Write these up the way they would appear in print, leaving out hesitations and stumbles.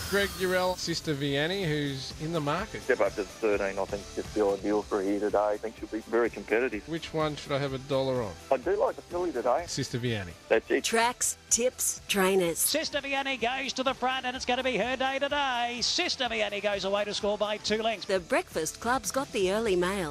Greg Durrell, Sister Vianney, who's in the market. Step up to 13, I think, is just the ideal for here today. I think she'll be very competitive. Which one should I have $1 on? I do like the filly today. Sister Vianney. That's it. Tracks, tips, trainers. Sister Vianney goes to the front, and it's going to be her day today. Sister Vianney goes away to score by 2 lengths. The Breakfast Club's got the early mail.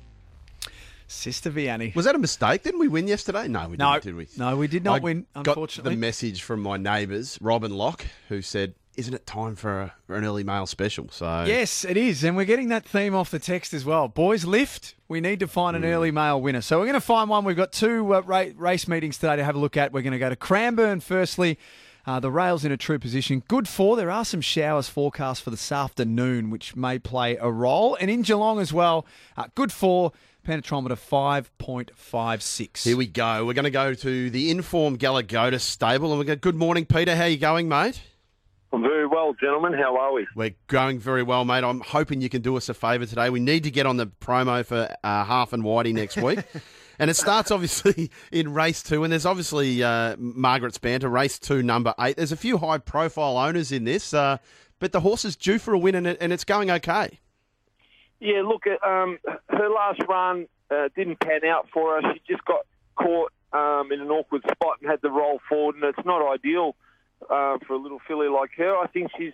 Sister Vianney. Was that a mistake? Didn't we win yesterday? No, we didn't, did we? No, we did not win, unfortunately. I got the message from my neighbours, Rob and Locke, who said, isn't it time for an early mail special? So yes, it is. And we're getting that theme off the text as well. Boys, lift. We need to find an early mail winner. So we're going to find one. We've got 2 race meetings today to have a look at. We're going to go to Cranbourne firstly. The rail's in a true position. Good 4. There are some showers forecast for this afternoon, which may play a role. And in Geelong as well, good 4. Penetrometer 5.56. Here we go. We're going to go to the Informed Galagoda stable. And we go, good morning, Peter. How you going, mate? I'm very well, gentlemen. How are we? We're going very well, mate. I'm hoping you can do us a favour today. We need to get on the promo for Half and Whitey next week. And it starts, obviously, in race 2. And there's obviously Margaret's Banter, race 2, number 8. There's a few high-profile owners in this. But the horse is due for a win, and it's going okay. Yeah, look, her last run didn't pan out for her. She just got caught in an awkward spot and had to roll forward, and it's not ideal for a little filly like her. I think she's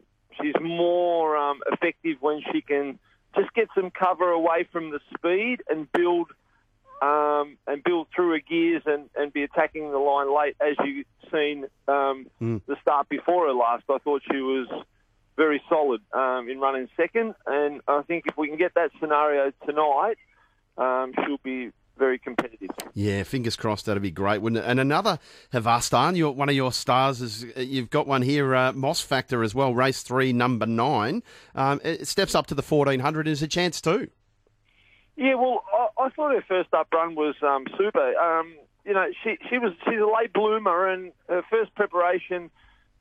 more effective when she can just get some cover away from the speed and build through her gears and be attacking the line late, as you've seen the start before her last. I thought she was very solid in running second, and I think if we can get that scenario tonight, she'll be very competitive. Yeah, fingers crossed. That'd be great, wouldn't it? And another Havastan, one of your stars, is you've got one here, Moss Factor as well, race 3, number 9. It steps up to the 1400. Is a chance too. Yeah, well, I thought her first up run was super. She's a late bloomer, and her first preparation.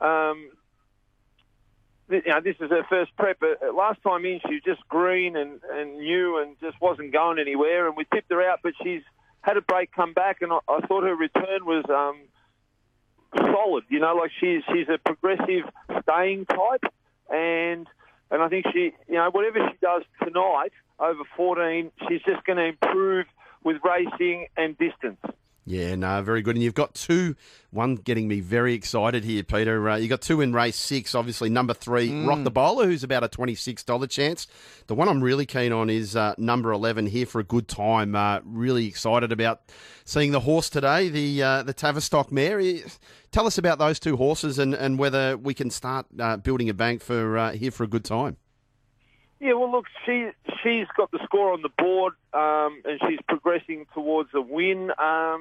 This is her first prep. Last time in, she was just green and new and just wasn't going anywhere. And we tipped her out, but she's had a break, come back, and I thought her return was solid. She's a progressive staying type, and I think she, whatever she does tonight over 14, she's just going to improve with racing and distance. Yeah, no, very good. And you've got 2, one getting me very excited here, Peter. You've got 2 in race 6, obviously. Number 3, Rock the Bowler, who's about a $26 chance. The one I'm really keen on is number 11, Here for a Good Time. Really excited about seeing the horse today, the Tavistock mare. Tell us about those 2 horses and whether we can start building a bank for Here for a Good Time. Yeah, well, look, she's got the score on the board, and she's progressing towards a win.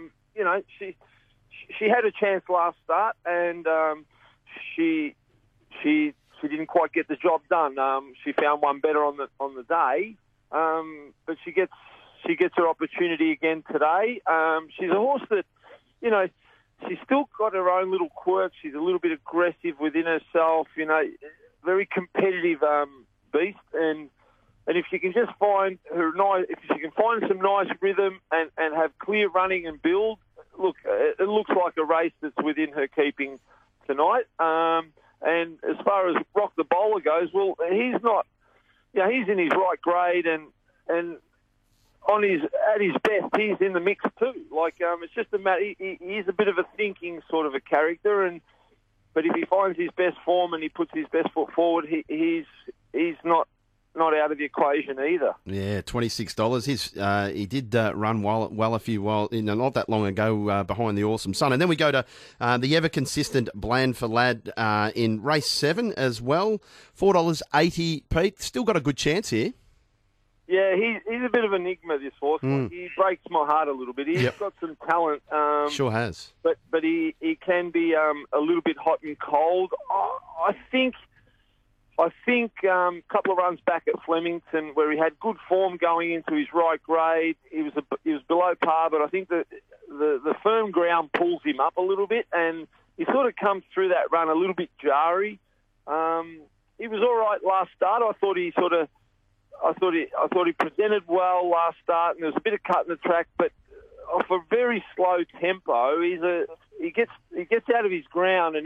She had a chance last start, and she didn't quite get the job done. She found one better on the day, but she gets her opportunity again today. She's a horse that, she's still got her own little quirks. She's a little bit aggressive within herself. Very competitive. Beast, and if she can just find if she can find some nice rhythm and have clear running and build, look, it looks like a race that's within her keeping tonight. And as far as Rock the Bowler goes, well, he's not, he's in his right grade and at his best, he's in the mix too. It's just a matter. He's a bit of a thinking sort of a character, but if he finds his best form and he puts his best foot forward, he's not out of the equation either. Yeah, $26. He did run not that long ago behind the Awesome Sun. And then we go to the ever-consistent Bland for Lad in race 7 as well. $4.80, Pete. Still got a good chance here. Yeah, he's a bit of an enigma, this horse. He breaks my heart a little bit. He's got some talent. Sure has. But he can be a little bit hot and cold. I think a couple of runs back at Flemington where he had good form going into his right grade. He was below par, but I think the firm ground pulls him up a little bit, and he sort of comes through that run a little bit jarry. He was all right last start. I thought he presented well last start, and there was a bit of cut in the track, but off a very slow tempo, he gets out of his ground, and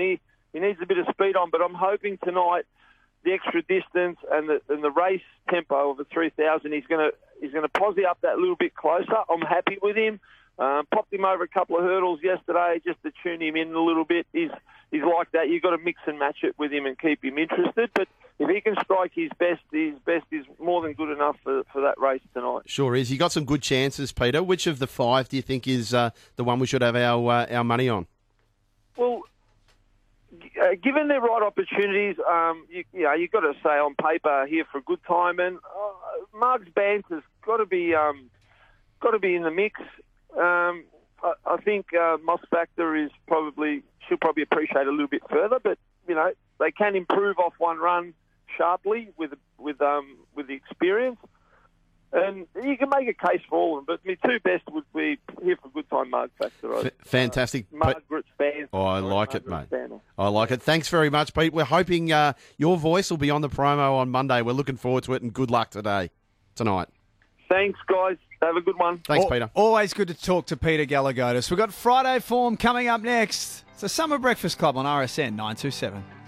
He needs a bit of speed on, but I'm hoping tonight the extra distance and the race tempo of the 3,000, he's going to posse up that little bit closer. I'm happy with him. Popped him over a couple of hurdles yesterday just to tune him in a little bit. He's like that. You've got to mix and match it with him and keep him interested. But if he can strike his best is more than good enough for that race tonight. Sure is. You got some good chances, Peter. Which of the 5 do you think is the one we should have our money on? Well, given the right opportunities, you've got to say on paper here for a good time, and Mark's Banter's got to be in the mix. I think Moss Factor she'll probably appreciate a little bit further, but they can improve off one run sharply with the experience. And you can make a case for all of them, but my 2 best would be here for good time, Mark Factor. Fantastic. Margaret Span. Oh, I like it, mate. I like it. Thanks very much, Pete. We're hoping your voice will be on the promo on Monday. We're looking forward to it, and good luck tonight. Thanks, guys. Have a good one. Thanks, Peter. Always good to talk to Peter Galagotis. We've got Friday form coming up next. It's the Summer Breakfast Club on RSN 927.